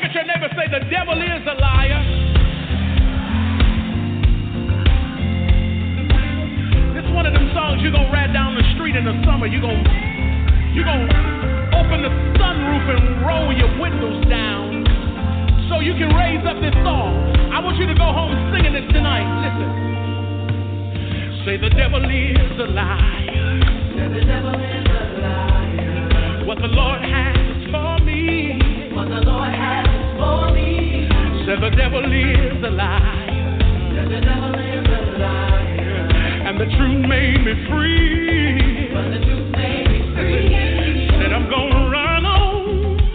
at your neighbor, say, the devil is a liar. This one of them songs you're going to ride down the street in the summer. You're going to open the sunroof and roll your windows down so you can raise up this song. I want you to go home singing this tonight. Listen. Say the devil is a liar. Say the devil is a liar. What the Lord has for me. What the Lord has for me. Say the devil is a liar. Say the devil is a liar. And the truth made me free. But the truth made me free. Said I'm gonna run on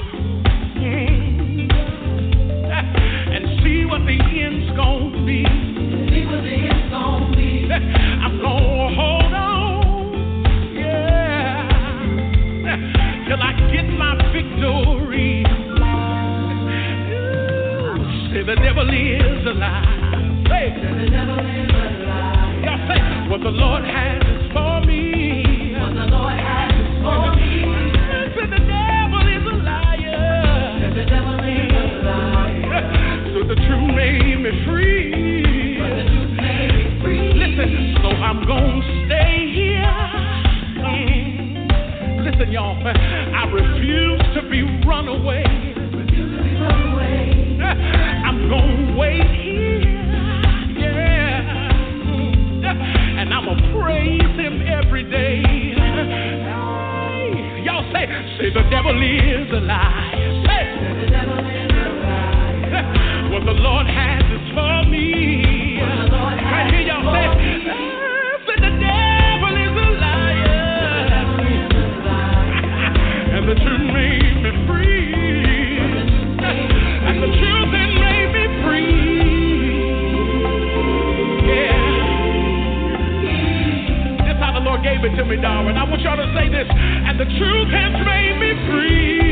and see what the end's gonna be. See what the end's gonna be. I'm gonna hold on, yeah, till I get my victory. Say the devil is a lie. Say the devil is a lie. Y'all say what the Lord has is for me. What the Lord has is for me. Say the devil is a liar. Say the devil is a liar. So the truth made me free. But the truth made me free. Listen, so I'm gonna stay here. Listen, y'all, I refuse to be run away. I'm gonna wait here, yeah, and I'ma praise him every day. Hey, y'all say the devil is a lie. Say the devil is a lie. What the Lord has is for me. Right here, y'all say the devil is a liar, and the truth made me free. And the truth that made me free. Yeah. This is how the Lord gave it to me, Darwin. I want y'all to say this. And the truth has made me free.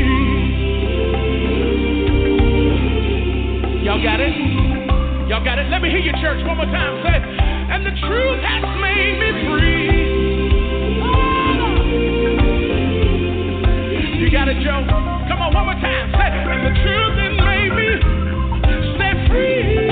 Y'all got it? Y'all got it? Let me hear you, church, one more time. Say, and the truth has made me free. Oh. You got it, Joe? Come on, one more time. Say, and the truth that made me set free.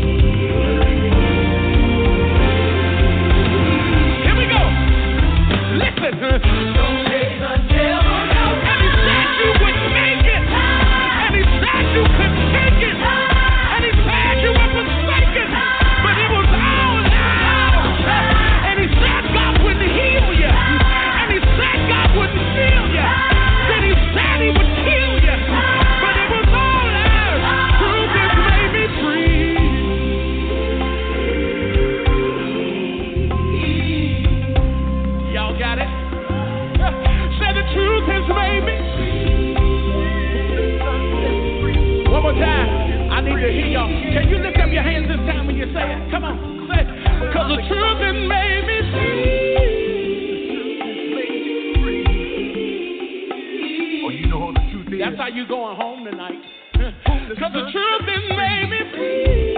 Here we go. Listen. Don't take the devil out. And he said you wouldn't make it. And he said you couldn't take it. And he said you were forsaken. But it was all out. And he said God wouldn't heal you. And he said God wouldn't heal you. Then he said he would kill you. But it was all out. Truth has made me free. Y'all got it? Say the truth has made me free. One more time. I need to hear y'all. Can you lift up your hands this time when you say it? Come on. Say it. Because the truth has made me free. Oh, you know what the truth is? That's how you going home tonight. Because the truth has made me free.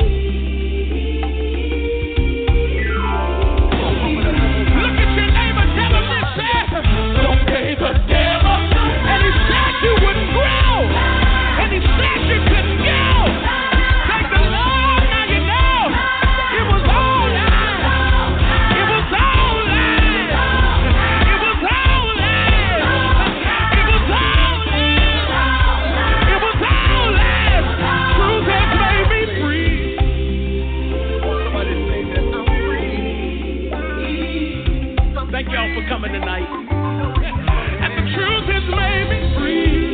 Look at your neighbor, tell him this. Don't pay the devil. And he said you wouldn't grow. And he said you couldn't go. Thank the Lord, now you know. It was all lies. It was all lies. It was all lies. It was all lies. It was all lies. Truth has made me free. Somebody say that I'm free. Thank y'all for coming tonight. And the truth has made me free.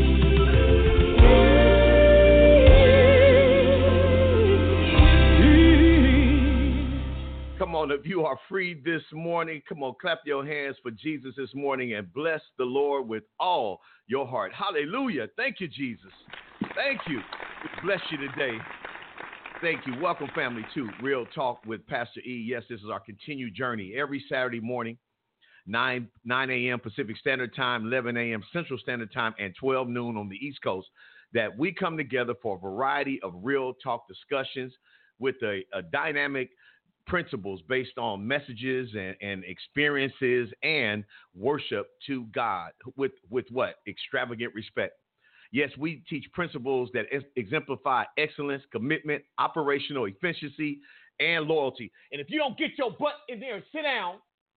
Come on, if you are free this morning, come on, clap your hands for Jesus this morning and bless the Lord with all your heart. Hallelujah. Thank you, Jesus. Thank you. Bless you today. Thank you. Welcome, family, to Real Talk with Pastor E. Yes, this is our continued journey every Saturday morning, 9 a.m. Pacific Standard Time, 11 a.m. Central Standard Time, and 12 noon on the East Coast, that we come together for a variety of real talk discussions with a dynamic principles based on messages and experiences and worship to God with what? Extravagant respect. Yes, we teach principles that exemplify excellence, commitment, operational efficiency, and loyalty. And if you don't get your butt in there and sit down,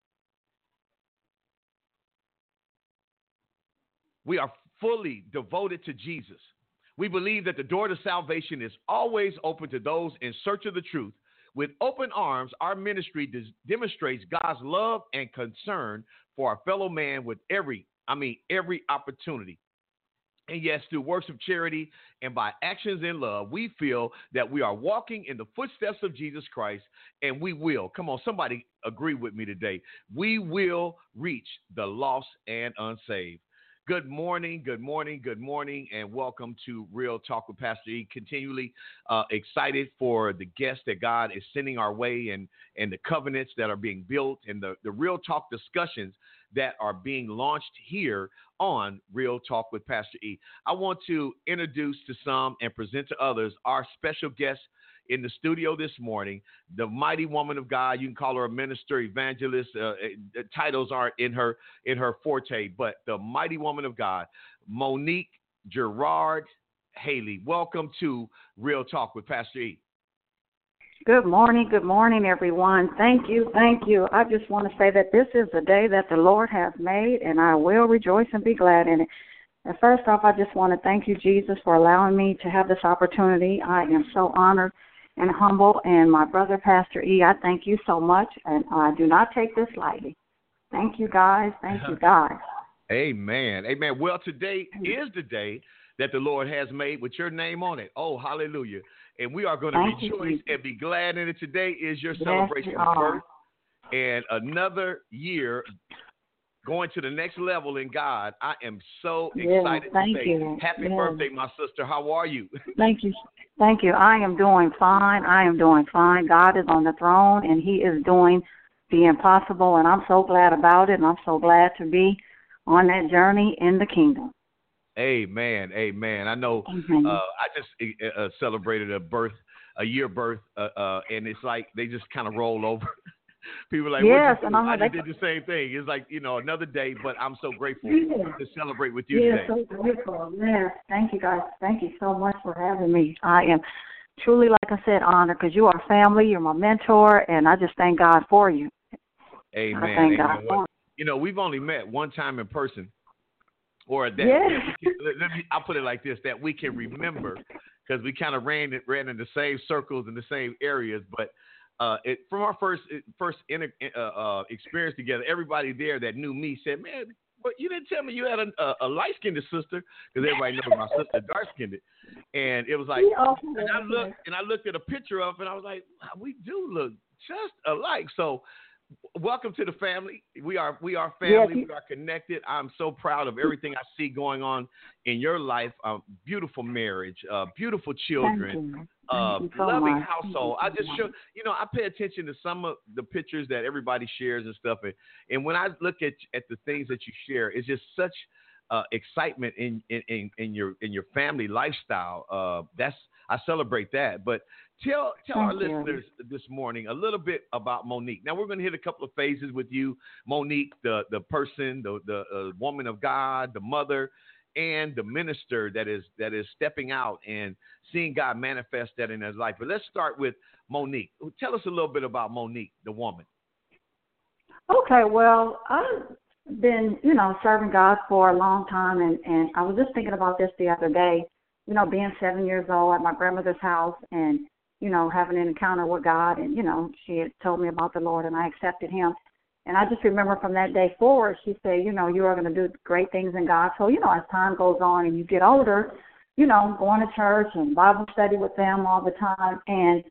we are fully devoted to Jesus. We believe that the door to salvation is always open to those in search of the truth. With open arms, our ministry demonstrates God's love and concern for our fellow man with every opportunity. And yes, through works of charity and by actions in love, we feel that we are walking in the footsteps of Jesus Christ, and we will. Come on, somebody agree with me today. We will reach the lost and unsaved. Good morning, good morning, good morning, and welcome to Real Talk with Pastor E. Continually excited for the guests that God is sending our way and the covenants that are being built and the Real Talk discussions that are being launched here on Real Talk with Pastor E. I want to introduce to some and present to others our special guest in the studio this morning, the mighty woman of God. You can call her a minister, evangelist. Titles aren't in her forte, but the mighty woman of God, Monique Gerard Haley. Welcome to Real Talk with Pastor E. Good morning, everyone. Thank you. I just want to say that this is the day that the Lord has made, and I will rejoice and be glad in it. And first off, I just want to thank you, Jesus, for allowing me to have this opportunity. I am so honored and humble, and my brother, Pastor E., I thank you so much, and I do not take this lightly. Thank you, guys. Thank you, guys. Amen. Amen. Well, today is the day that the Lord has made with your name on it. Oh, hallelujah. And we are going to rejoice and be glad in it. Today is your celebration of birth and another year going to the next level in God. I am so excited to say happy birthday, my sister. How are you? Thank you. Thank you. I am doing fine. God is on the throne, and he is doing the impossible, and I'm so glad about it, and I'm so glad to be on that journey in the kingdom. Amen. Amen. I know I just celebrated a year birth, and it's like they just kind of roll over. People are like, yes, and I just did the same thing. It's like, another day, but I'm so grateful to celebrate with you today. So grateful. Yes, thank you, guys. Thank you so much for having me. I am truly, like I said, honored because you are family. You're my mentor, and I just thank God for you. Amen. I thank God for you. We've only met one time in person, or that. Yes. I'll put it like this: that we can remember, because we kind of ran in the same circles in the same areas, but. From our first experience together, everybody there that knew me said, "Man, but you didn't tell me you had a light-skinned sister," because everybody knows my sister dark-skinned. And it was like, and I looked at a picture of, and I was like, "We do look just alike." So, welcome to the family. We are family. We are connected. I'm so proud of everything I see going on in your life. Beautiful marriage, beautiful children. Loving household. I just show, I pay attention to some of the pictures that everybody shares and stuff. And when I look at the things that you share, it's just such excitement in your family lifestyle. I celebrate that. But tell our listeners this morning a little bit about Monique. Now we're going to hit a couple of phases with you, Monique, the person, the woman of God, the mother, and the minister that is stepping out and seeing God manifest that in his life. But let's start with Monique. Tell us a little bit about Monique, the woman. Okay, well, I've been, serving God for a long time, and I was just thinking about this the other day, being 7 years old at my grandmother's house and, having an encounter with God, and, she had told me about the Lord, and I accepted him. And I just remember from that day forward, she said, you are going to do great things in God. So, as time goes on and you get older, going to church and Bible study with them all the time and,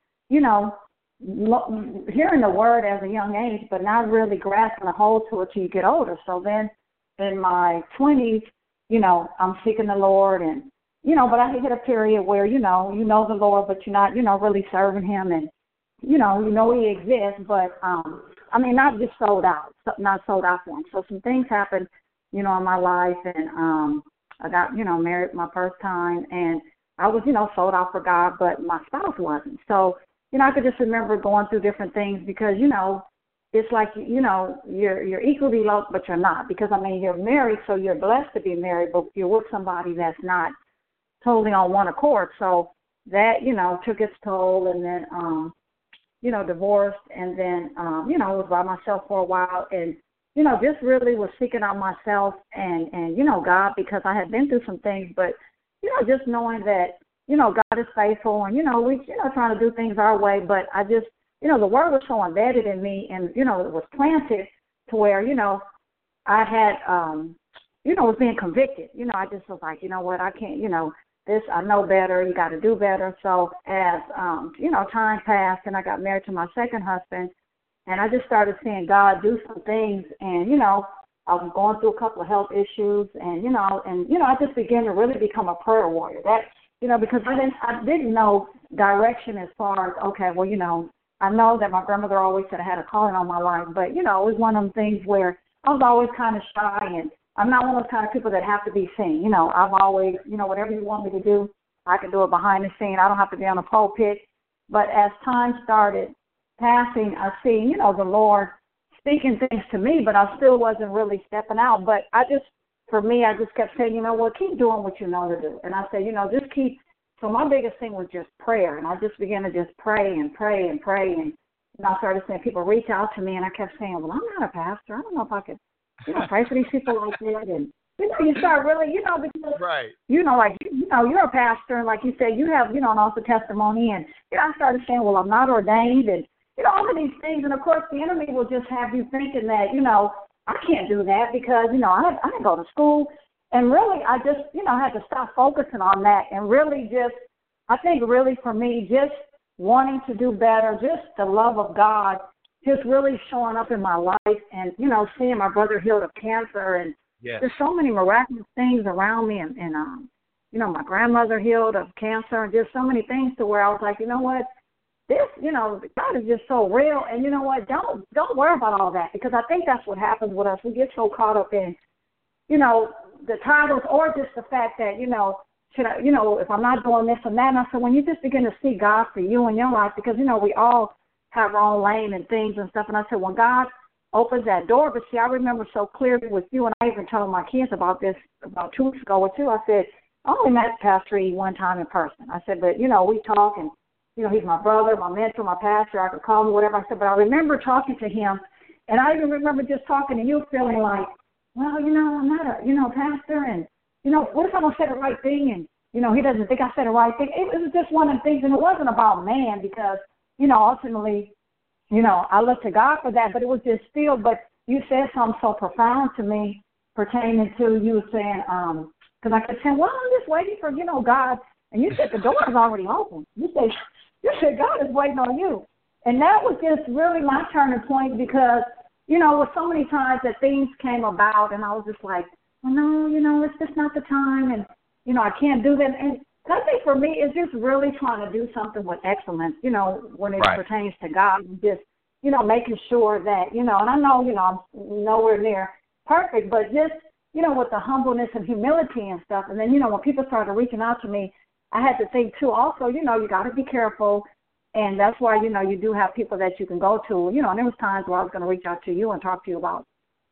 hearing the word as a young age, but not really grasping a hold to it till you get older. So then in my 20s, I'm seeking the Lord and, but I hit a period where, you know the Lord, but you're not, really serving him and, he exists, but, not just sold out, not sold out for him. So some things happened, in my life, and I got, married my first time, and I was, sold out for God, but my spouse wasn't. So, I could just remember going through different things because, it's like, you're equally loved, but you're not because, you're married, so you're blessed to be married, but you're with somebody that's not totally on one accord. So that, you know, took its toll, and then, you know, divorced, and then, you know, was by myself for a while, and, you know, just really was seeking out myself and, you know, God, because I had been through some things, but, you know, just knowing that, you know, God is faithful, and, you know, we, you know, trying to do things our way, but I just, you know, the word was so embedded in me, and, you know, it was planted to where, you know, I had, you know, was being convicted. You know, I just was like, you know what, I can't, you know, this, I know better, you got to do better. So as, you know, time passed and I got married to my second husband, and I just started seeing God do some things, and, you know, I was going through a couple of health issues, and, you know, I just began to really become a prayer warrior. That, you know, because I didn't know direction as far as, okay, well, you know, I know that my grandmother always said I had a calling on my life, but, you know, it was one of them things where I was always kind of shy, and I'm not one of those kind of people that have to be seen. You know, I've always, you know, whatever you want me to do, I can do it behind the scene. I don't have to be on the pulpit. But as time started passing, I see, you know, the Lord speaking things to me, but I still wasn't really stepping out. But for me, I just kept saying, you know what, keep doing what you know to do. And I said, you know, just keep. So my biggest thing was just prayer. And I just began to just pray and pray and pray. And I started seeing people reach out to me, and I kept saying, well, I'm not a pastor. I don't know if I could, you know, pray for these people like that. And, you know, you start really, you know, because, right. You know, like, you know, you're a pastor, and like you said, you have, you know, an awesome testimony. And, you know, I started saying, well, I'm not ordained, and, you know, all of these things. And, of course, the enemy will just have you thinking that, you know, I can't do that because, you know, I didn't go to school. And really, I just, you know, had to stop focusing on that and really just, I think really for me, just wanting to do better, just the love of God, just really showing up in my life, and, you know, seeing my brother healed of cancer, and there's so many miraculous things around me, and you know, my grandmother healed of cancer, and just so many things to where I was like, you know what, this, you know, God is just so real, and you know what, don't worry about all that, because I think that's what happens with us. We get so caught up in, you know, the titles, or just the fact that, you know, should I, you know, if I'm not doing this and that. And I said, when you just begin to see God for you in your life, because, you know, we all have our own lane and things and stuff. And I said, when God opens that door, but see, I remember so clearly with you, and I even told my kids about this about 2 weeks ago or two. I said, I only met Pastor E one time in person. I said, but, you know, we talk, and, you know, he's my brother, my mentor, my pastor. I could call him whatever. I said, but I remember talking to him, and I even remember just talking to you feeling like, well, you know, I'm not a, you know, pastor, and, you know, what if I don't say the right thing, and, you know, he doesn't think I said the right thing. It was just one of the things, and it wasn't about man, because, you know, ultimately, you know, I look to God for that, but it was just still, but you said something so profound to me pertaining to you saying, because I kept saying, well, I'm just waiting for, you know, God, and you said the door is already open. You said God is waiting on you. And that was just really my turning point, because, you know, with so many times that things came about, and I was just like, well, no, you know, it's just not the time, and, you know, I can't do that. And I think for me, it's just really trying to do something with excellence, you know, when it pertains to God, and just, you know, making sure that, you know, and I know, you know, I'm nowhere near perfect, but just, you know, with the humbleness and humility and stuff. And then, you know, when people started reaching out to me, I had to think, too, also, you know, you got to be careful. And that's why, you know, you do have people that you can go to, you know, and there was times where I was going to reach out to you and talk to you about,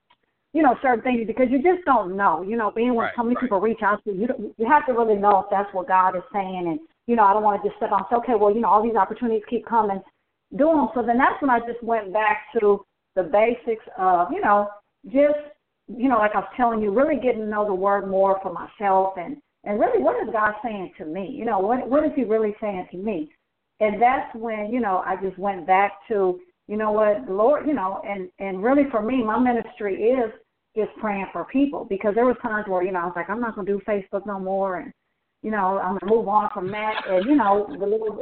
you know, certain things, because you just don't know, you know, being when so many people reach out to you, you have to really know if that's what God is saying. And, you know, I don't want to just sit on and say, okay, well, you know, all these opportunities keep coming, do them. So then that's when I just went back to the basics of, you know, just, you know, like I was telling you, really getting to know the word more for myself, and really, what is God saying to me? You know, what is he really saying to me? And that's when, you know, I just went back to, you know what, the Lord, you know, and really for me, my ministry is just praying for people, because there was times where, you know, I was like, I'm not going to do Facebook no more, and, you know, I'm going to move on from that, and, you know, the Lord,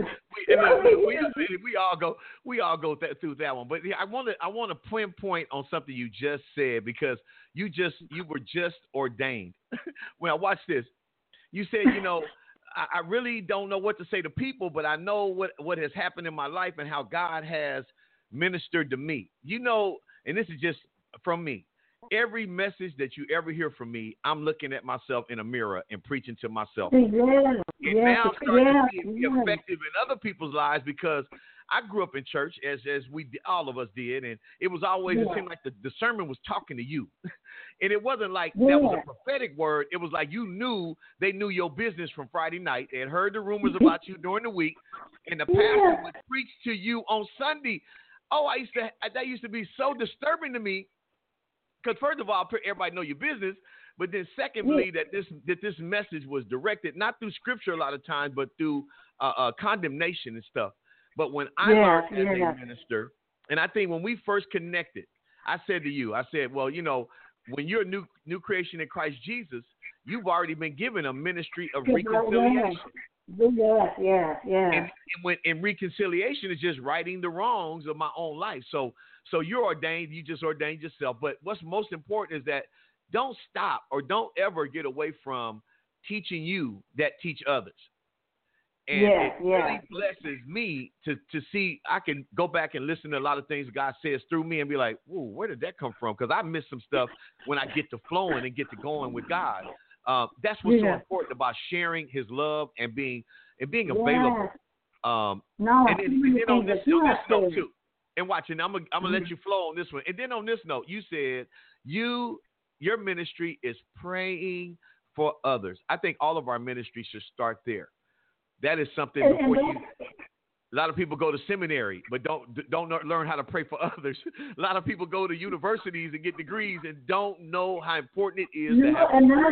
we all go through that one. But I want to pinpoint on something you just said, because you were just ordained. Well, watch this. You said, you know, I really don't know what to say to people, but I know what has happened in my life and how God has ministered to me. You know, and this is just from me. Every message that you ever hear from me, I'm looking at myself in a mirror and preaching to myself. And now I'm starting to be effective in other people's lives, because I grew up in church as all of us did, and it was always, it seemed like the sermon was talking to you. And it wasn't like that was a prophetic word. It was like you knew they knew your business from Friday night. They had heard the rumors about you during the week, and the pastor would preach to you on Sunday. Oh, that used to be so disturbing to me, because first of all, everybody know your business, but then secondly, that this message was directed not through scripture a lot of times, but through condemnation and stuff. But when I learned as a minister, and I think when we first connected, I said to you, well, you know, when you're a new creation in Christ Jesus, you've already been given a ministry of reconciliation. Yes. And reconciliation is just righting the wrongs of my own life. So you're ordained, you just ordained yourself. But what's most important is that don't stop or don't ever get away from teaching you that teach others. And it really blesses me to see, I can go back and listen to a lot of things God says through me and be like, whoa, where did that come from? Because I miss some stuff when I get to flowing and get to going with God. That's what's so important about sharing his love and being available. And then on this note too, and watching, I'm gonna let you flow on this one. And then on this note, you said your ministry is praying for others. I think all of our ministry should start there. That is something before you. A lot of people go to seminary, but don't learn how to pray for others. A lot of people go to universities and get degrees and don't know how important it is to have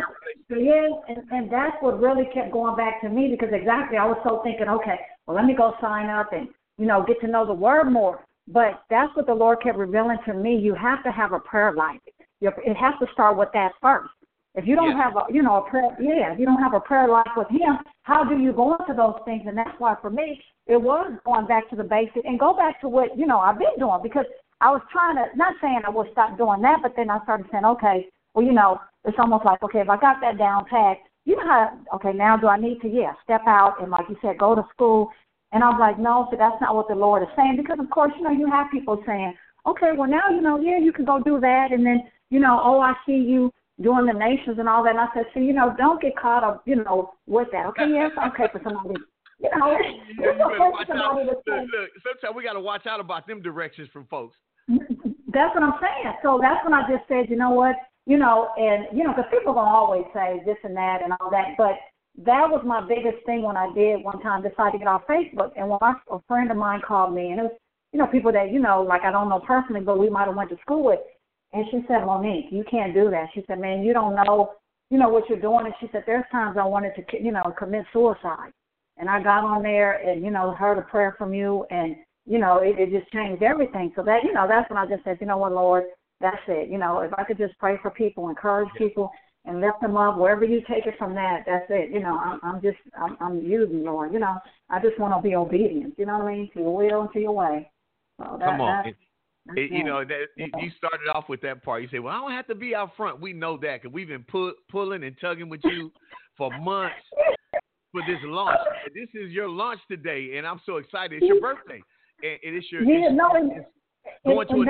and that's what really kept going back to me, because exactly I was so thinking, okay, well, let me go sign up and, you know, get to know the word more. But that's what the Lord kept revealing to me. You have to have a prayer life. It has to start with that first. If you don't have a prayer, if you don't have a prayer life with Him, how do you go into those things? And that's why for me, it was going back to the basic and go back to what, you know, I've been doing, because I was trying to, not saying I would stop doing that, but then I started saying, okay, well, you know, it's almost like, okay, if I got that down pat, you know how, okay, now do I need to, step out and, like you said, go to school? And I'm like, no, so that's not what the Lord is saying, because, of course, you know, you have people saying, okay, well, now, you know, you can go do that, and then, you know, oh, I see you doing the nations and all that. And I said, you know, don't get caught up, you know, with that. Okay, yes, okay for somebody. You know, look, sometimes we got to watch out about them directions from folks. That's what I'm saying. So that's when I just said, you know what, you know, and, you know, because people are going to always say this and that and all that. But that was my biggest thing when I did one time decide to get off Facebook. And when a friend of mine called me, and it was, you know, people that, you know, like I don't know personally, but we might have went to school with. And she said, Monique, you can't do that. She said, man, you don't know, you know, what you're doing. And she said, there's times I wanted to, you know, commit suicide. And I got on there and, you know, heard a prayer from you. And, you know, it just changed everything. So that, you know, that's when I just said, you know what, Lord, that's it. You know, if I could just pray for people, encourage people, and lift them up, wherever you take it from that's it. You know, I'm using, Lord. You know, I just want to be obedient, you know what I mean, to your will and to your way. So come on. You know, you started off with that part. You say, well, I don't have to be out front. We know that because we've been pulling and tugging with you for months for this launch. This is your launch today, and I'm so excited. It's your birthday. And it's your going to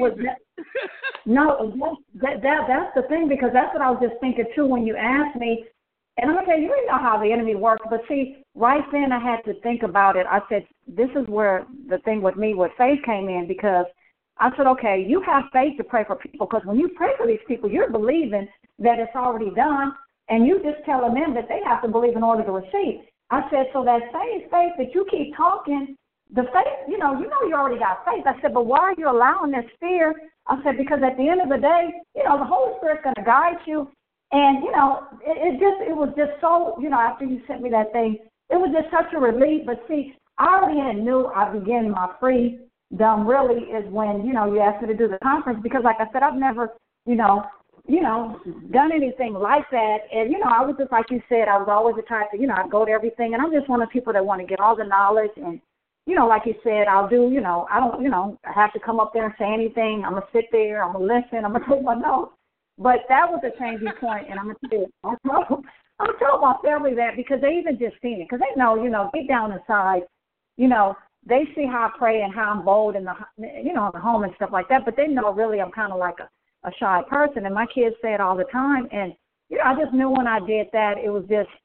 that's the thing, because that's what I was just thinking, too, when you asked me. And I'm going to tell you, you know how the enemy works. But, see, right then I had to think about it. I said, this is where the thing with me with faith came in, because I said, okay, you have faith to pray for people, because when you pray for these people, you're believing that it's already done, and you just telling them that they have to believe in order to receive. I said, so that same faith that you keep talking, the faith, you know you already got faith. I said, but why are you allowing this fear? I said, because at the end of the day, you know, the Holy Spirit's going to guide you. And, you know, it was just so, you know, after you sent me that thing, it was just such a relief. But, see, I already knew I began my freedom really is when, you know, you asked me to do the conference, because, like I said, I've never, you know, done anything like that. And, you know, I was just, like you said, I was always the type to, you know, I'd go to everything. And I'm just one of the people that want to get all the knowledge. And, you know, like you said, I'll do, you know, I don't, you know, I have to come up there and say anything. I'm going to sit there. I'm going to listen. I'm going to take my notes. But that was a changing point, and I'm going to tell you, I'm telling my family that, because they even just seen it, because they know, you know, deep down inside, you know, they see how I pray and how I'm bold in the, you know, in the home and stuff like that, but they know really I'm kind of like a shy person, and my kids say it all the time, and, you know, I just knew when I did that, it was just,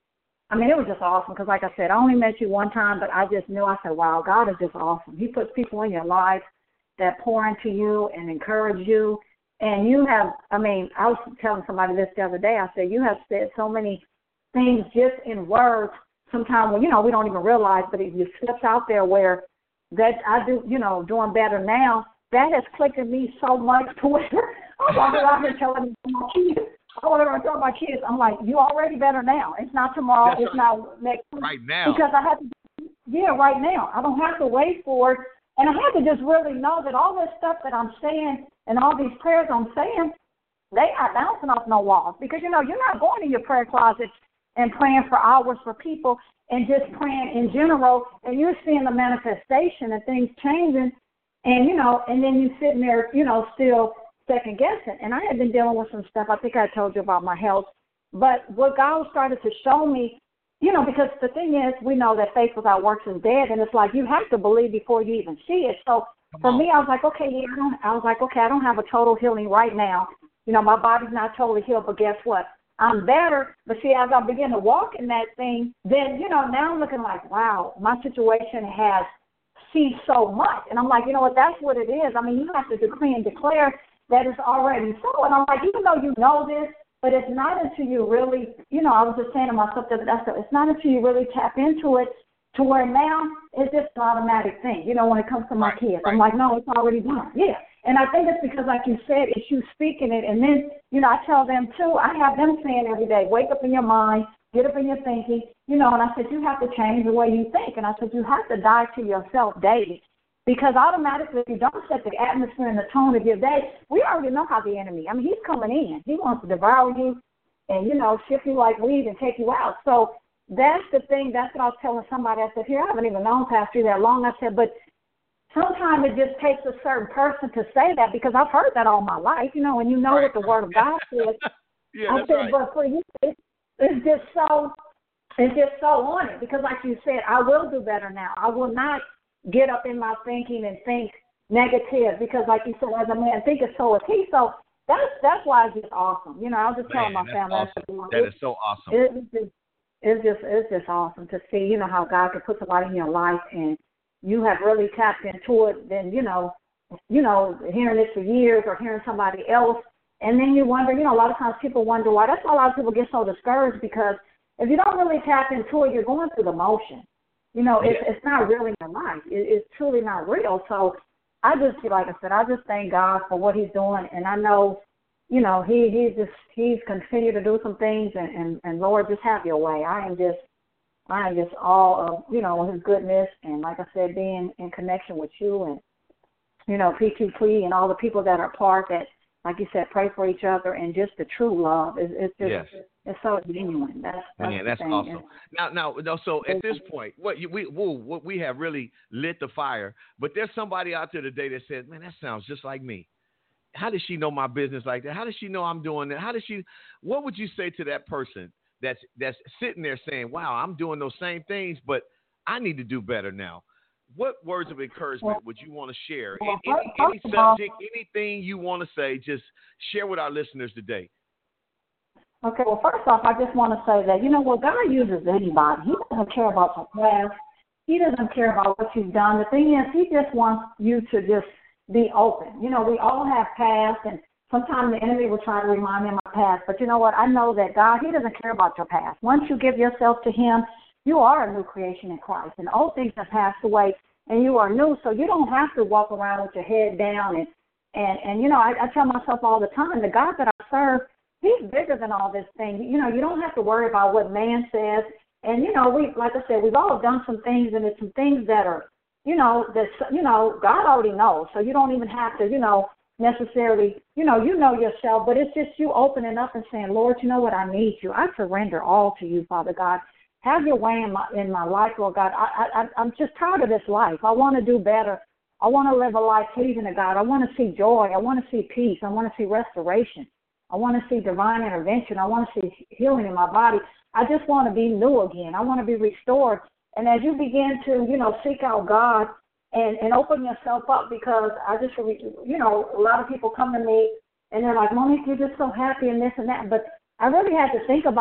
I mean, it was just awesome because, like I said, I only met you one time, but I just knew, I said, wow, God is just awesome. He puts people in your life that pour into you and encourage you. And you have, I mean, I was telling somebody this the other day. I said, you have said so many things just in words sometimes, well, you know, we don't even realize, but it just slips out there where that I do, you know, doing better now. That has clicked in me so much to where I'm out here telling my kids. I want to tell my kids, I'm like, you already better now. It's not tomorrow. That's it's right. not next week. Right now. Because I have to, right now. I don't have to wait for it. And I have to just really know that all this stuff that I'm saying and all these prayers I'm saying, they are bouncing off no walls. Because, you know, you're not going in your prayer closet and praying for hours for people and just praying in general, and you're seeing the manifestation and things changing, and, you know, and then you sitting there, you know, still second guessing. And I had been dealing with some stuff. I think I told you about my health. But what God started to show me, you know, because the thing is, we know that faith without works is dead, and it's like you have to believe before you even see it. So for me, I was like, okay, I don't have a total healing right now. You know, my body's not totally healed, but guess what? I'm better. But see, as I begin to walk in that thing, then, you know, now I'm looking like, wow, my situation has ceased so much. And I'm like, you know what, that's what it is. I mean, you have to decree and declare that it's already so. And I'm like, even though you know this, but it's not until you really, you know, I was just saying to myself that it's not until you really tap into it to where now it's just an automatic thing. You know, when it comes to my kids, I'm like, no, it's already done. Yeah. And I think it's because, like you said, it's you speaking it. And then, you know, I tell them, too, I have them saying every day, wake up in your mind, get up in your thinking, you know, and I said, you have to change the way you think. And I said, you have to die to yourself daily. Because automatically, if you don't set the atmosphere and the tone of your day, we already know how the enemy, I mean, he's coming in. He wants to devour you and, you know, shift you like weed and take you out. So that's the thing. That's what I was telling somebody. I said, here, I haven't even known Pastor that long. I said, but sometimes it just takes a certain person to say that, because I've heard that all my life, you know, and you know what the Word of God says. Yeah, I said, but for you, it's just so on it, because like you said, I will do better now. I will not get up in my thinking and think negative, because like you said, as a man thinketh, so is he. So that's why it's just awesome. You know, I was just telling my family. Awesome. That is so awesome. It's just awesome to see, you know, how God can put somebody in your life and you have really tapped into it. Then, you know, hearing it for years or hearing somebody else, and then you wonder, you know, a lot of times people wonder why. That's why a lot of people get so discouraged, because if you don't really tap into it, you're going through the motion. You know, it's not really your life. It's truly not real. So I just, like I said, I just thank God for what he's doing. And I know, you know, he's continued to do some things, and Lord, just have your way. I am just all of, you know, his goodness. And like I said, being in connection with you and, you know, PTP and all the people that are part that, like you said, pray for each other, and just the true love. It's just, it's so genuine. That's awesome. Now, so at this point, we have really lit the fire, but there's somebody out there today that says, man, that sounds just like me. How does she know my business like that? How does she know I'm doing that? What would you say to that person that's sitting there saying, wow, I'm doing those same things, but I need to do better now? What words of encouragement would you want to share? Any subject, anything you want to say, just share with our listeners today. Okay, well, first off, I just want to say that, you know, what God uses anybody. He doesn't care about your past. He doesn't care about what you've done. The thing is, he just wants you to just be open. You know, we all have past, and sometimes the enemy will try to remind me of my past. But you know what? I know that God, he doesn't care about your past. Once you give yourself to him, you are a new creation in Christ, and old things have passed away, and you are new. So you don't have to walk around with your head down. And you know, I tell myself all the time, the God that I serve, he's bigger than all this thing. You know, you don't have to worry about what man says. And, you know, like I said, we've all done some things, and it's some things that are, you know, God already knows. So you don't even have to, you know, necessarily, you know yourself, but it's just you opening up and saying, Lord, you know what, I need you. I surrender all to you, Father God. Have your way in my life, Lord God. I'm just tired of this life. I want to do better. I want to live a life pleasing to God. I want to see joy. I want to see peace. I want to see restoration. I want to see divine intervention. I want to see healing in my body. I just want to be new again. I want to be restored. And as you begin to, you know, seek out God and open yourself up, because I just, you know, a lot of people come to me and they're like, Monique, you're just so happy and this and that. But I really had to think about it.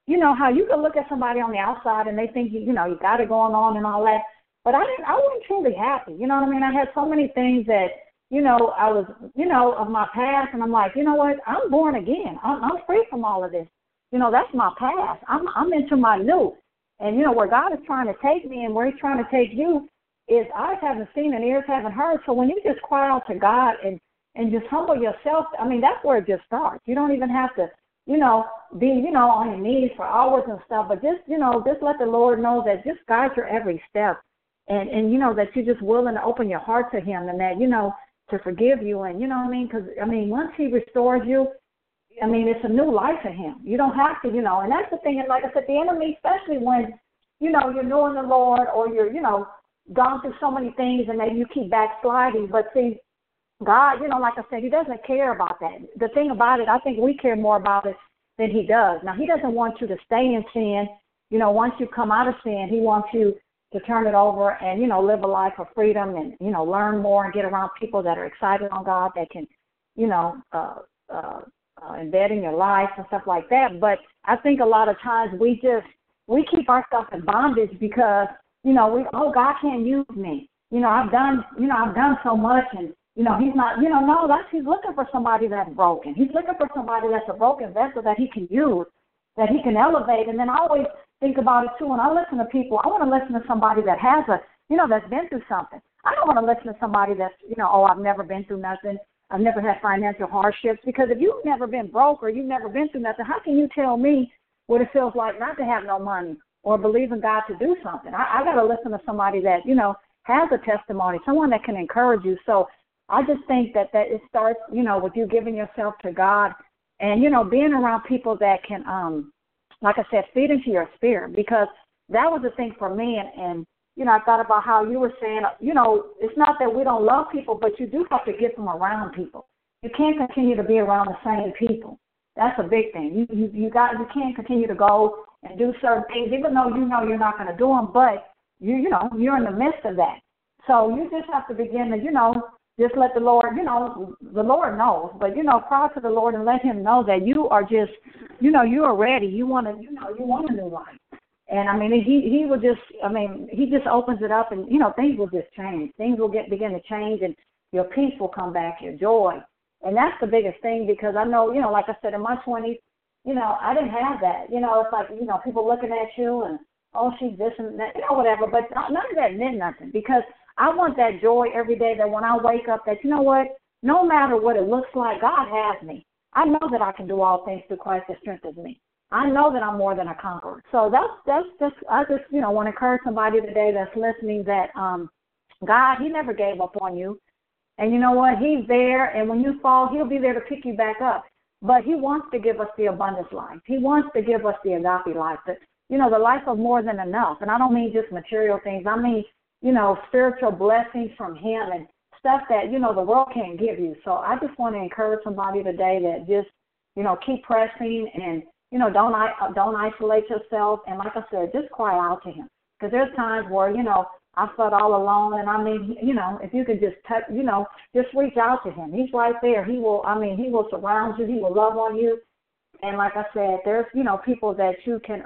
you know, how you can look at somebody on the outside and they think, you know, you got it going on and all that. But I wasn't truly happy. You know what I mean? I had so many things that, you know, I was, you know, of my past. And I'm like, you know what? I'm born again. I'm free from all of this. You know, that's my past. I'm into my new. And, you know, where God is trying to take me and where he's trying to take you is eyes haven't seen and ears haven't heard. So when you just cry out to God and just humble yourself, I mean, that's where it just starts. You don't even have to, you know, be, you know, on your knees for hours and stuff. But just, you know, just let the Lord know that just guide your every step. And you know, that you're just willing to open your heart to him and that, you know, to forgive you. And, you know what I mean? Because, I mean, once he restores you, I mean, it's a new life in him. You don't have to, you know, and that's the thing. And like I said, the enemy, especially when, you know, you're knowing the Lord or you're, you know, gone through so many things and maybe you keep backsliding. But see, God, you know, like I said, he doesn't care about that. The thing about it, I think we care more about it than he does. Now, he doesn't want you to stay in sin. You know, once you come out of sin, he wants you to turn it over and, you know, live a life of freedom and, you know, learn more and get around people that are excited on God that can, you know, embed in your life and stuff like that. But I think a lot of times we keep ourselves in bondage because, you know, God can't use me. You know, I've done so much and, you know, he's not, you know, no, he's looking for somebody that's broken. He's looking for somebody that's a broken vessel that he can use, that he can elevate. And then I always think about it, too. When I listen to people, I want to listen to somebody that has that's been through something. I don't want to listen to somebody that's, you know, I've never been through nothing. I've never had financial hardships. Because if you've never been broke or you've never been through nothing, how can you tell me what it feels like not to have no money or believe in God to do something? I got to listen to somebody that, you know, has a testimony, someone that can encourage you. So I just think that it starts, you know, with you giving yourself to God and, you know, being around people that can, like I said, feed into your spirit, because that was the thing for me. And, you know, I thought about how you were saying, you know, it's not that we don't love people, but you do have to get them around people. You can't continue to be around the same people. That's a big thing. You can't continue to go and do certain things, even though you know you're not going to do them, but you know, you're in the midst of that. So you just have to begin to, you know, just let the Lord, you know, the Lord knows, but, you know, cry to the Lord and let him know that you are just, you know, you are ready. You want to, you know, you want a new life. And, I mean, he will just, I mean, he just opens it up and, you know, things will just change. Things will begin to change and your peace will come back, your joy. And that's the biggest thing, because I know, you know, like I said, in my 20s, you know, I didn't have that. You know, it's like, you know, people looking at you and, oh, she's this and that, you know, whatever. But none of that meant nothing, because I want that joy every day that when I wake up that, you know what, no matter what it looks like, God has me. I know that I can do all things through Christ that strengthens me. I know that I'm more than a conqueror. So that's just, I just, you know, want to encourage somebody today that's listening that God, he never gave up on you. And you know what, he's there, and when you fall, he'll be there to pick you back up. But he wants to give us the abundant life. He wants to give us the agape life, you know, the life of more than enough. And I don't mean just material things. I mean, you know, spiritual blessings from him and stuff that, you know, the world can't give you. So I just want to encourage somebody today that just, you know, keep pressing and, you know, don't isolate yourself. And like I said, just cry out to him. Because there's times where, you know, I felt all alone. And I mean, you know, if you could just touch, you know, just reach out to him. He's right there. He will surround you. He will love on you. And like I said, there's, you know, people that you can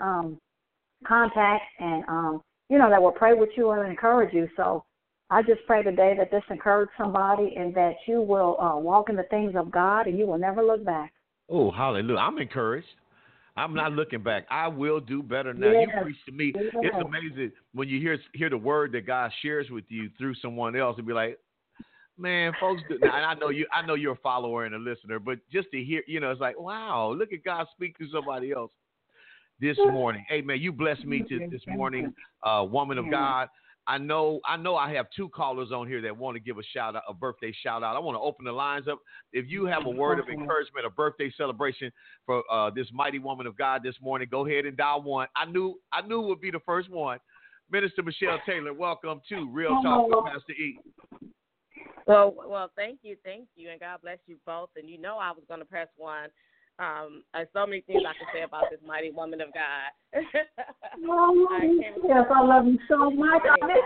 contact and, you know, that will pray with you and encourage you. So I just pray today that this encourage somebody and that you will walk in the things of God and you will never look back. Oh, hallelujah. I'm encouraged. I'm not looking back. I will do better now. Yes. You preach to me. Yes. It's amazing when you hear the word that God shares with you through someone else and be like, man, folks, and I know you're a follower and a listener, but just to hear, you know, it's like, wow, look at God speak through somebody else this morning. Hey, man, you blessed me this morning, woman of God. I know I have two callers on here that want to give a birthday shout out. I want to open the lines up. If you have a word of encouragement, a birthday celebration for this mighty woman of God this morning, go ahead and dial one. I knew it would be the first one. Minister Michelle Taylor, welcome to Real Talk with Pastor E. Well, thank you, and God bless you both. And you know I was going to press one. There's so many things I can say about this mighty woman of God. Yes, I love you so much.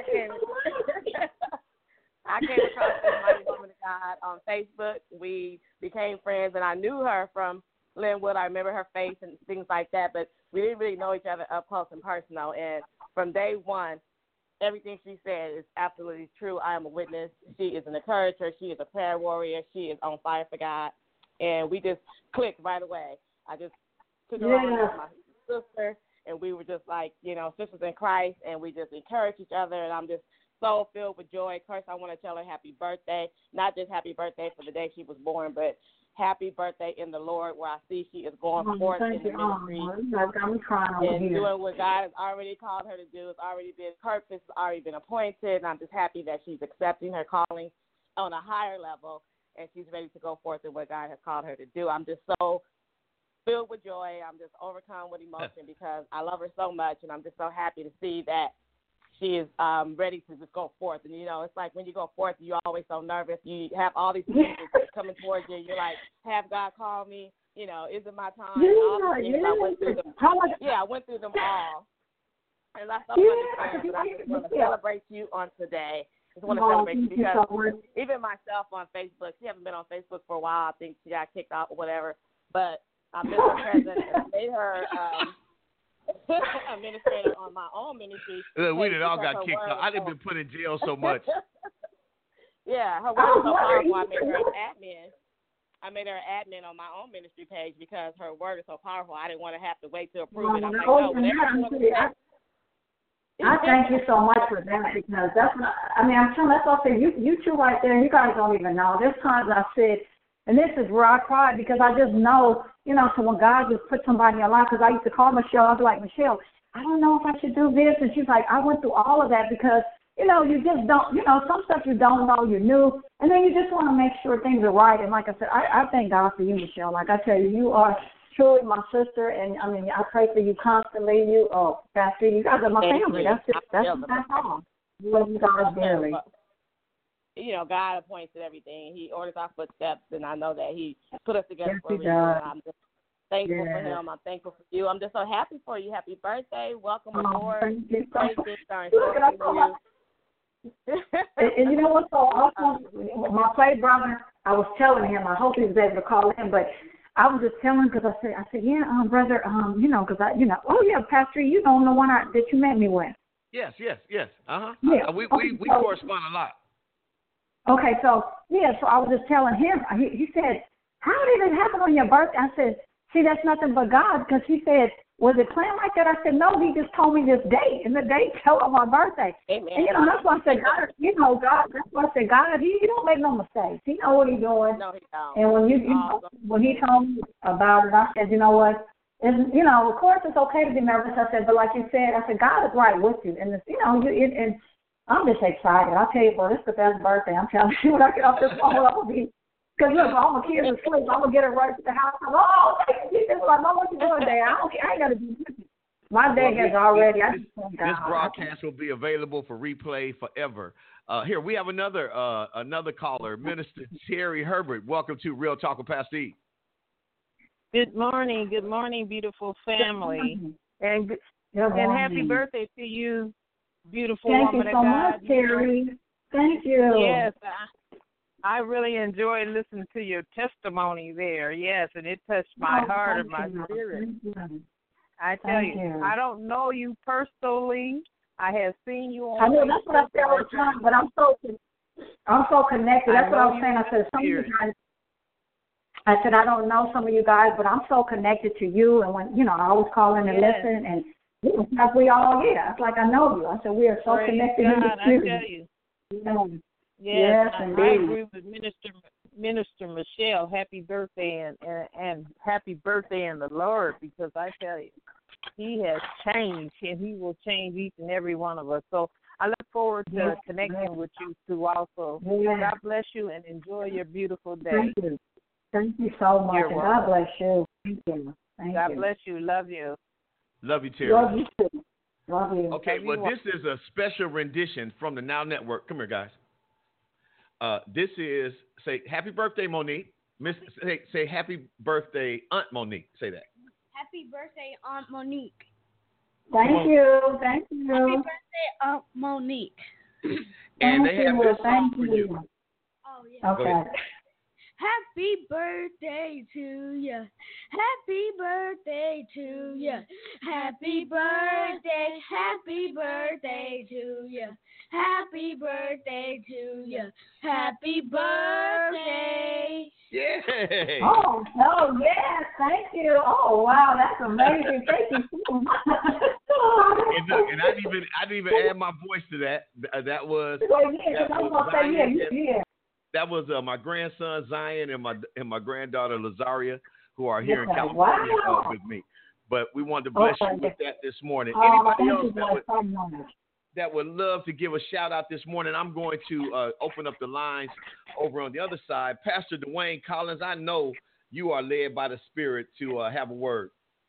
I came across this mighty woman of God on Facebook. We became friends, and I knew her from Linwood. I remember her face and things like that, but we didn't really know each other up close and personal. And from day one, everything she said is absolutely true. I am a witness. She is an encourager. She is a prayer warrior. She is on fire for God. And we just clicked right away. I just took her on as my sister, and we were just like, sisters in Christ, and we just encourage each other. And I'm just so filled with joy. First, I want to tell her happy birthday, not just happy birthday for the day she was born, but happy birthday in the Lord, where I see she is going forth in the ministry and doing what God has already called her to do. It's already been purpose, already been appointed, and I'm just happy that she's accepting her calling on a higher level, and she's ready to go forth in what God has called her to do. I'm just so filled with joy. I'm just overcome with emotion because I love her so much, and I'm just so happy to see that she is ready to just go forth. And, it's like when you go forth, you're always so nervous. You have all these things coming towards you. You're like, have God call me? Is it my time? All these things. I went through them. I went through them all. And I so understand. But I just want to celebrate you on today. I just want to celebrate you because even myself on Facebook, she hasn't been on Facebook for a while. I think she got kicked out or whatever. But I miss her presence and made her administrator on my own ministry. We did all got kicked out. I didn't been put in jail so much. Yeah, her word is so powerful. I made her an admin. I made her an admin on my own ministry page because her word is so powerful. I didn't want to have to wait to approve it. I'm like, no, whatever you want to say. I thank you so much for that because that's what I'm telling that's what I say. You two right there, you guys don't even know. There's times I said, and this is where I cried because I just know, so when God just put somebody in your life, because I used to call Michelle, I'd be like, Michelle, I don't know if I should do this. And she's like, I went through all of that because, you just don't, some stuff you don't know, you knew, and then you just want to make sure things are right. And like I said, I thank God for you, Michelle. Like I tell you, you are truly my sister, and I pray for you constantly. Pastor, you guys are my family. That's all. You love you guys dearly. God appoints everything. He orders our footsteps, and I know that He put us together for a reason. I'm just thankful for Him. I'm thankful for you. I'm just so happy for you. Happy birthday. Welcome aboard. Thank you. And you know what's so awesome? My play brother, I was telling him, I hope he was able to call in, but I was just telling him because I said, yeah, brother, because oh yeah, Pastor, the one that you met me with. Yes. Uh-huh. Yeah. We correspond a lot. Okay, so I was just telling him, he said, how did it happen on your birthday? I said, see, that's nothing but God, because he said, was it planned like that? I said, no, he just told me this date, and the date fell on my birthday. Amen. And, that's why I said, God, God, that's why I said, God, he don't make no mistakes. He know what he's doing. No, he don't. And when he told me about it, I said, you know what? Of course it's okay to be nervous. I said, but like you said, I said, God is right with you. And, and I'm just excited. I'll tell you, bro, this is the best birthday. I'm telling you, when I get off this phone, I'm going to be, because look, all my kids are asleep. I'm going to get her right to the house. Thank you. It's like, Mom, what you doing there? I ain't got to be busy. My day has already. This broadcast will be available for replay forever. Here, we have another caller, Minister Terry Herbert. Welcome to Real Talk with Pastor E. Good morning, beautiful family. And happy birthday to you, beautiful woman of God. Thank you so much, Terry. Thank you. Yes, I really enjoyed listening to your testimony there. Yes, and it touched my heart and my spirit. I tell you, I don't know you personally. I have seen you on. I know that's what I said all the time, but I'm so connected. That's what I was saying. I said some of you guys. I said I don't know some of you guys, but I'm so connected to you. And when I always call in and listen, and it's like I know you. I said we are so connected in the spirit. I tell you. Yes, I agree with Minister Michelle. Happy birthday and happy birthday in the Lord, because I tell you, He has changed and He will change each and every one of us. So I look forward to connecting with you too also. God bless you and enjoy your beautiful day. Thank you so much. And God bless you. Thank you. God bless you. Love you. Love you, Terry. Love you too. Love you. Okay, this is a special rendition from the Now Network. Come here, guys. This is, say, happy birthday, Monique. Say happy birthday, Aunt Monique. Say that. Happy birthday, Aunt Monique. Thank you. Thank you. Happy birthday, Aunt Monique. And they have this song for you. Oh, yeah. Okay. Happy birthday to you. Happy birthday to you. Happy birthday. Happy birthday to you. Happy birthday to you. Happy birthday. Yay! Oh, yes, thank you. Oh, wow, that's amazing. Thank you so much. And look, and I didn't even add my voice to that. That was that was my grandson Zion and my granddaughter Lazaria, who are here in California with me. But we wanted to bless you with that this morning. Anybody else that would love to give a shout out this morning, I'm going to open up the lines over on the other side. Pastor Dwayne Collins, I know you are led by the Spirit to have a word.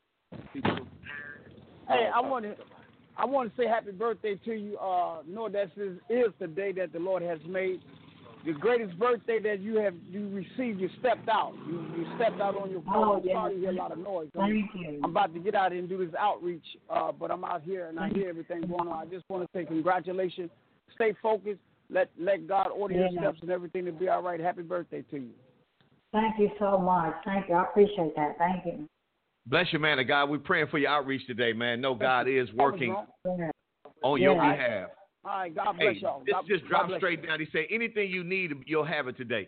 Hey, I want to say happy birthday to you. Know that this is the day that the Lord has made. The greatest birthday that you received. You stepped out. You stepped out on your phone. Sorry to hear a lot of noise. Thank you. I'm about to get out and do this outreach, but I'm out here and I hear everything going on. I just want to say congratulations. Stay focused. Let God order your steps and everything to be all right. Happy birthday to you. Thank you so much. Thank you. I appreciate that. Thank you. Bless you, man of God. We're praying for your outreach today, man. Know God is working on your behalf. All right, God bless y'all. Just drop straight down. He said, anything you need, you'll have it today.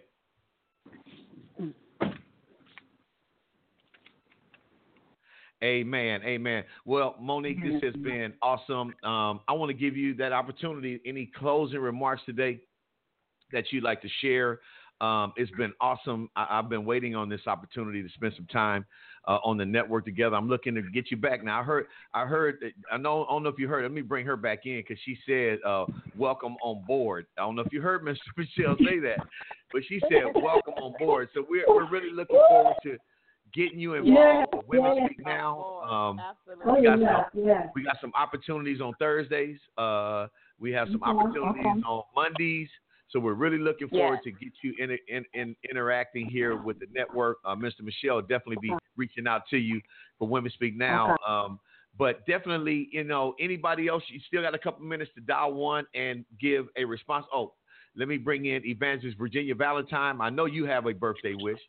Amen. Amen. Well, Monique, this has been awesome. I want to give you that opportunity. Any closing remarks today that you'd like to share? It's been awesome. I've been waiting on this opportunity to spend some time on the network together. I'm looking to get you back. Now, I don't know if you heard. Let me bring her back in because she said, welcome on board. I don't know if you heard Mr. Michelle say that, but she said, welcome on board. So we're really looking forward to getting you involved with Women Speak Now. We got some opportunities on Thursdays. We have some opportunities on Mondays. So we're really looking forward to get you in interacting here with the network. Mr. Michelle will definitely be reaching out to you for Women Speak Now. But definitely, anybody else, you still got a couple minutes to dial one and give a response. Oh, let me bring in Evangelist Virginia Valentine. I know you have a birthday wish.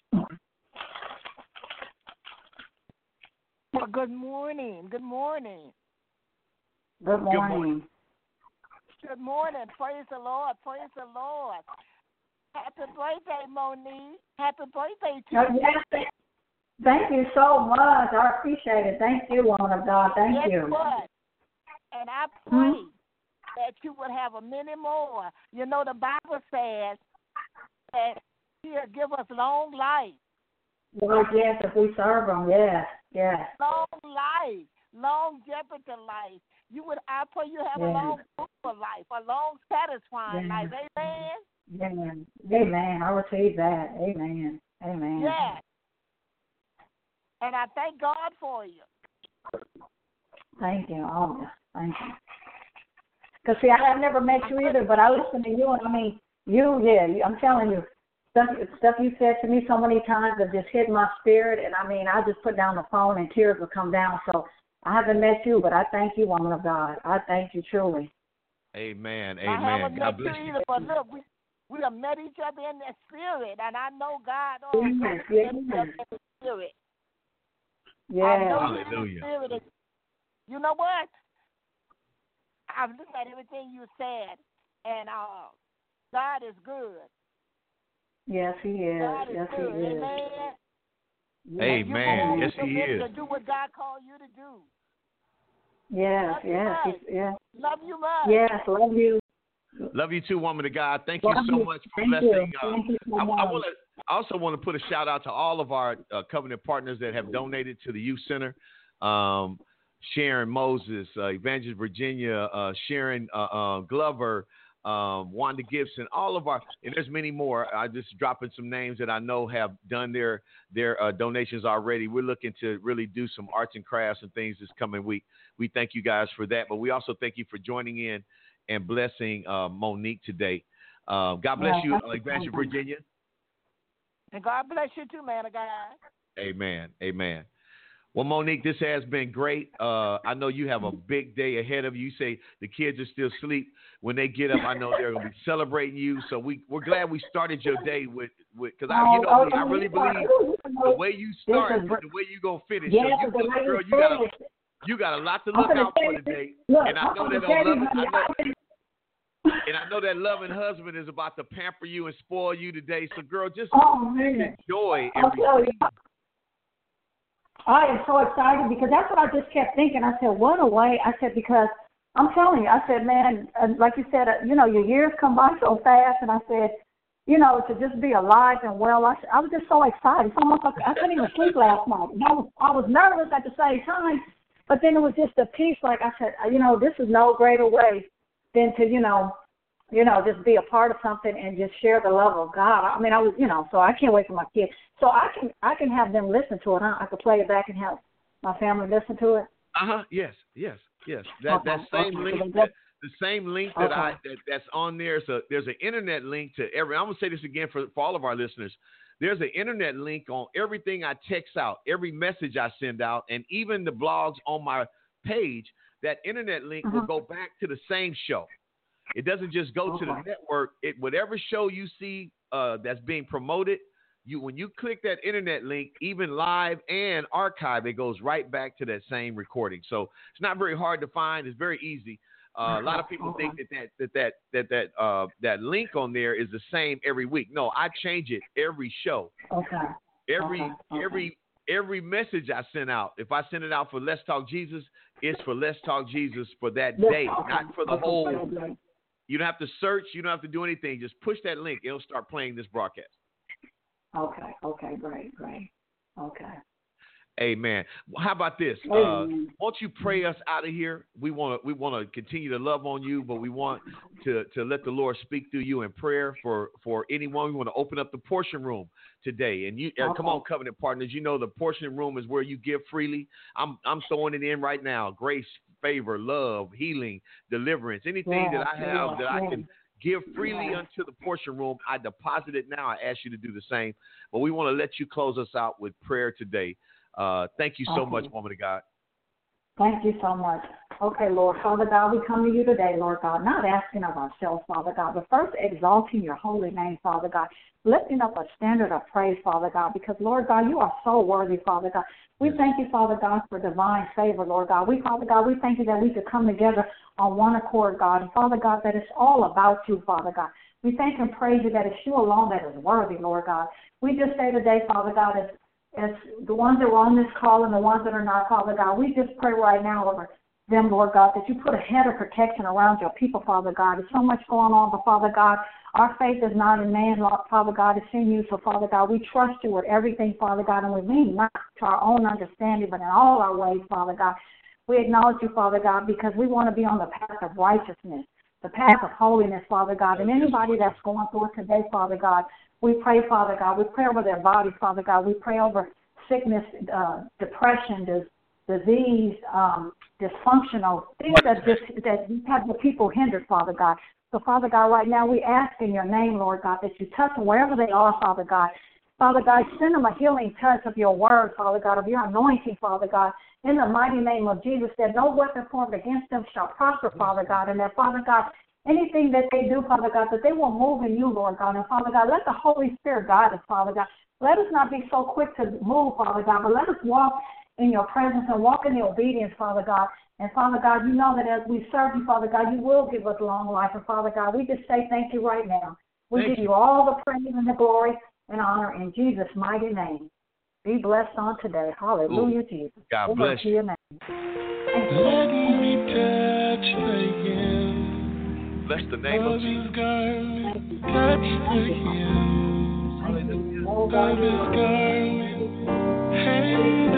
Well, good morning. Good morning. Good morning. Good morning. Praise the Lord. Praise the Lord. Happy birthday, Monique. Happy birthday to you. Yes, thank you so much. I appreciate it. Thank you, woman of God. Thank you. What? And I pray that you would have a many more. You know, the Bible says that He'll give us long life. Well, yes, if we serve Him, yes. Long life, longevity life. I pray you have a long, fruitful life, a long, satisfying life. Amen. Amen. I receive that. Amen. Yes. And I thank God for you. Thank you. Oh, thank you. Because, see, I've never met you either, but I listen to you, and I mean, I'm telling you, stuff you said to me so many times have just hit my spirit, and I mean, I just put down the phone and tears will come down. So I haven't met you, but I thank you, woman of God. I thank you truly. Amen. I haven't God met bless you you. either, but look, we have met each other in the spirit, and I know God. Yes. Spirit. Yes. Hallelujah. Spirit. You know what? I've looked at everything you said, and God is good. Yes, He is. God is He good. is. Amen. Yes, He is. To do what God called you to do. Yes. Love you much. Yes, love you. Love you too, woman of God. Thank you so much for blessing. I also want to put a shout out to all of our covenant partners that have donated to the youth center. Sharon Moses, Evangelist Virginia, Sharon Glover, Wanda Gibson, all of and there's many more. I just dropping some names that I know have done their donations already. We're looking to really do some arts and crafts and things this coming week. We thank you guys for that, but we also thank you for joining in and blessing Monique today. God bless you, Evangelist Virginia. And God bless you too, man of God. Amen. Well, Monique, this has been great. I know you have a big day ahead of you. You say the kids are still asleep. When they get up, I know they're going to be celebrating you. So we're glad we started your day with because I really believe the way you start is the way you going to finish. Yeah, so girl, you got a lot to look out for today. And I know that loving husband is about to pamper you and spoil you today. So, girl, just enjoy everything. I am so excited because that's what I just kept thinking. I said, what a way. I said, because I'm telling you, I said, man, like you said, your years come by so fast. And I said, to just be alive and well, I was just so excited. It's almost like I couldn't even sleep last night. And I was nervous at the same time, but then it was just a peace. Like I said, this is no greater way than to, just be a part of something and just share the love of God. I mean, I was, so I can't wait for my kids. So I can have them listen to it, huh? I could play it back and have my family listen to it. Yes. That same link, the same link that's on there. So there's an internet link to every. I'm gonna say this again for all of our listeners. There's an internet link on everything I text out, every message I send out, and even the blogs on my page. That internet link will go back to the same show. It doesn't just go to the network. Whatever show you see that's being promoted, when you click that internet link, even live and archive, it goes right back to that same recording. So it's not very hard to find. It's very easy. A lot of people think that link on there is the same every week. No, I change it every show. Every message I send out, if I send it out for Let's Talk Jesus, it's for Let's Talk Jesus for that day, not for the whole. You don't have to search. You don't have to do anything. Just push that link. It'll start playing this broadcast. Okay, great. Okay. Amen. How about this? Won't you pray us out of here? We want to continue to love on you, but we want to let the Lord speak through you in prayer for anyone. We want to open up the portion room today. And you come on, covenant partners. The portion room is where you give freely. I'm throwing it in right now. Grace, favor, love, healing, deliverance, anything that I have that I can give freely unto the portion room, I deposit it now. I ask you to do the same. But we want to let you close us out with prayer today. Thank you so much, woman of God. Thank you so much. Okay, Lord, Father God, we come to you today, Lord God, not asking of ourselves, Father God, but first exalting your holy name, Father God, lifting up a standard of praise, Father God, because, Lord God, you are so worthy, Father God. We thank you, Father God, for divine favor, Lord God. Father God, we thank you that we could come together on one accord, God, and, Father God, that it's all about you, Father God. We thank and praise you that it's you alone that is worthy, Lord God. We just say today, Father God, as the ones that were on this call and the ones that are not, Father God, we just pray right now over them, Lord God, that you put a head of protection around your people, Father God. There's so much going on, but, Father God, our faith is not in man, Lord, Father God, it's in you. So, Father God, we trust you with everything, Father God, and we lean not to our own understanding, but in all our ways, Father God. We acknowledge you, Father God, because we want to be on the path of righteousness, the path of holiness, Father God. And anybody that's going through it today, Father God, we pray, Father God. We pray over their bodies, Father God. We pray over sickness, depression, disease, dysfunctional, things that have the people hindered, Father God. So, Father God, right now we ask in your name, Lord God, that you touch them wherever they are, Father God. Father God, send them a healing touch of your word, Father God, of your anointing, Father God, in the mighty name of Jesus, that no weapon formed against them shall prosper, Father God, and that, Father God, anything that they do, Father God, that they will move in you, Lord God. And, Father God, let the Holy Spirit guide us, Father God. Let us not be so quick to move, Father God, but let us walk in your presence and walk in the obedience, Father God. And, Father God, you know that as we serve you, Father God, you will give us long life. And, Father God, we just say thank you right now. We give you all the praise and the glory and honor in Jesus' mighty name. Be blessed on today. Hallelujah, Jesus. God bless you. Your name. Let me touch the hem. Bless the name of Jesus. Touch the hem. Hallelujah. Of his garment, and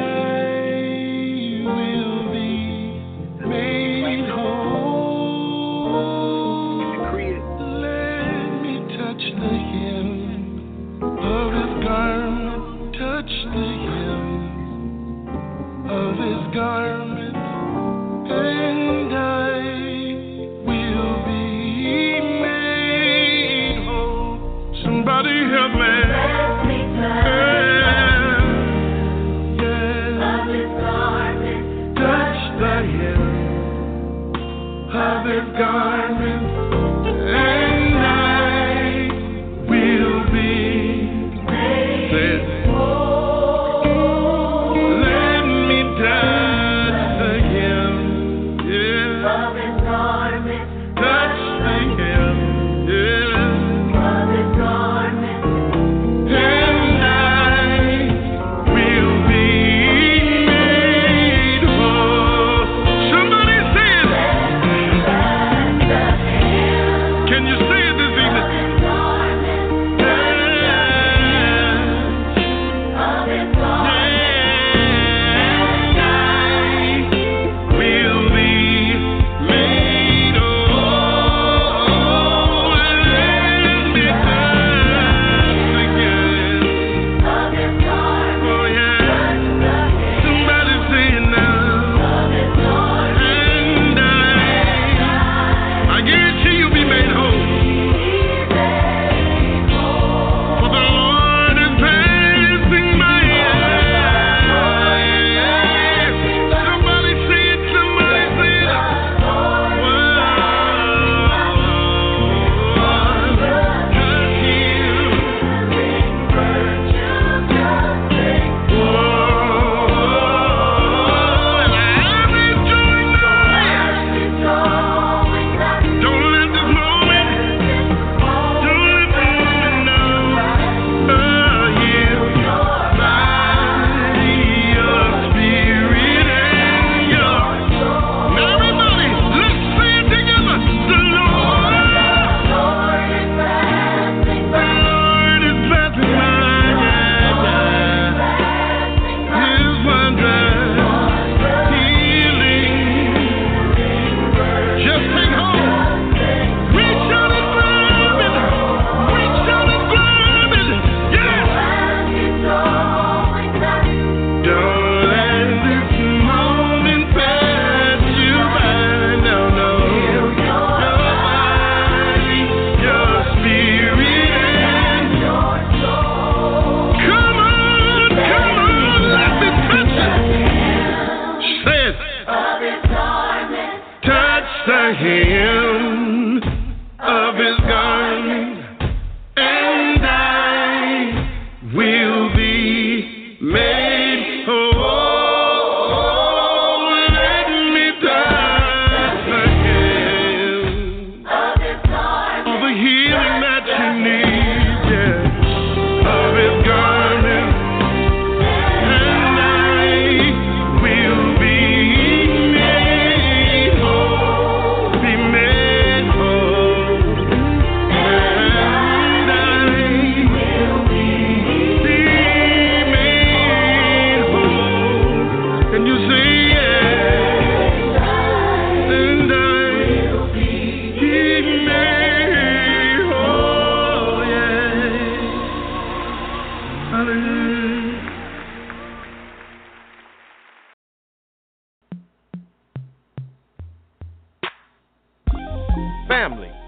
I will be made whole. Decree it. Let me touch the hem of his garment, touch the hem of his garment, and I will be made whole. Somebody help me. Let me touch. Yeah.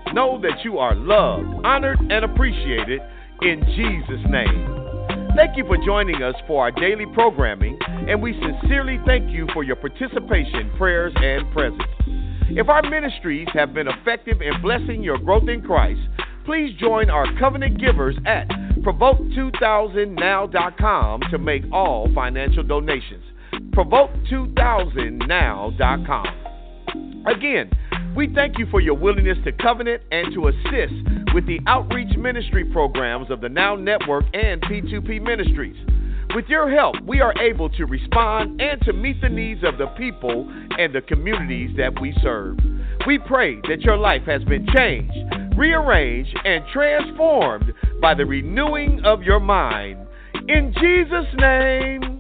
Know that you are loved, honored, and appreciated in Jesus' name. Thank you for joining us for our daily programming, and we sincerely thank you for your participation, prayers, and presence. If our ministries have been effective in blessing your growth in Christ, please join our covenant givers at Provoke2000now.com to make all financial donations. Provoke2000now.com. Again, we thank you for your willingness to covenant and to assist with the outreach ministry programs of the Now Network and P2P Ministries. With your help, we are able to respond and to meet the needs of the people and the communities that we serve. We pray that your life has been changed, rearranged, and transformed by the renewing of your mind. In Jesus' name.